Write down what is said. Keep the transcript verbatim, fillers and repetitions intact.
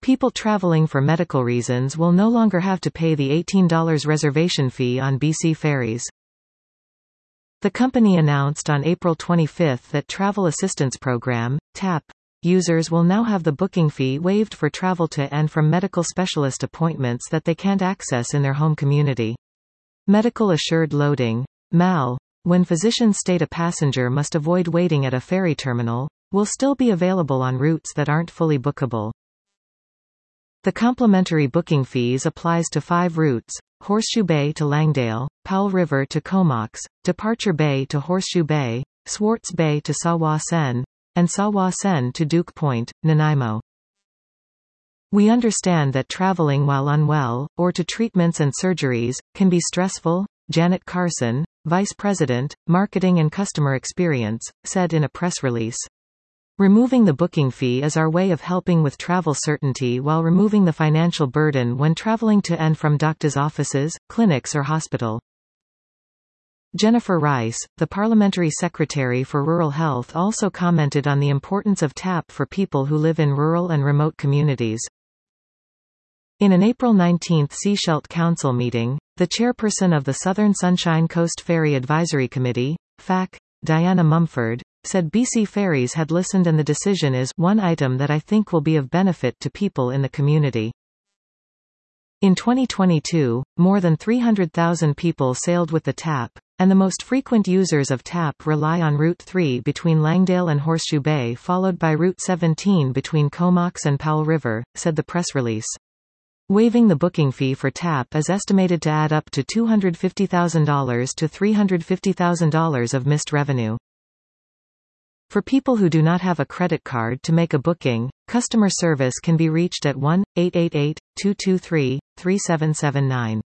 People traveling for medical reasons will no longer have to pay the eighteen dollars reservation fee on B C ferries. The company announced on April twenty-fifth that Travel Assistance Program, TAP, users will now have the booking fee waived for travel to and from medical specialist appointments that they can't access in their home community. Medical Assured Loading, M A L, when physicians state a passenger must avoid waiting at a ferry terminal, will still be available on routes that aren't fully bookable. The complimentary booking fees applies to five routes: Horseshoe Bay to Langdale, Powell River to Comox, Departure Bay to Horseshoe Bay, Swartz Bay to Sawa Sen, and Sawa Sen to Duke Point, Nanaimo. We understand that traveling while unwell, or to treatments and surgeries, can be stressful, Janet Carson, Vice President, Marketing and Customer Experience, said in a press release. Removing the booking fee is our way of helping with travel certainty while removing the financial burden when traveling to and from doctors' offices, clinics or hospital. Jennifer Rice, the Parliamentary Secretary for Rural Health, also commented on the importance of TAP for people who live in rural and remote communities. In an April nineteenth Seashelt Council meeting, the chairperson of the Southern Sunshine Coast Ferry Advisory Committee, F A C, Diana Mumford, said B C Ferries had listened and the decision is one item that I think will be of benefit to people in the community. In twenty twenty-two, more than three hundred thousand people sailed with the TAP, and the most frequent users of TAP rely on Route three between Langdale and Horseshoe Bay, followed by Route seventeen between Comox and Powell River, said the press release. Waiving the booking fee for TAP is estimated to add up to two hundred fifty thousand to three hundred fifty thousand dollars of missed revenue. For people who do not have a credit card to make a booking, customer service can be reached at one eight eight eight, two two three, three seven seven nine.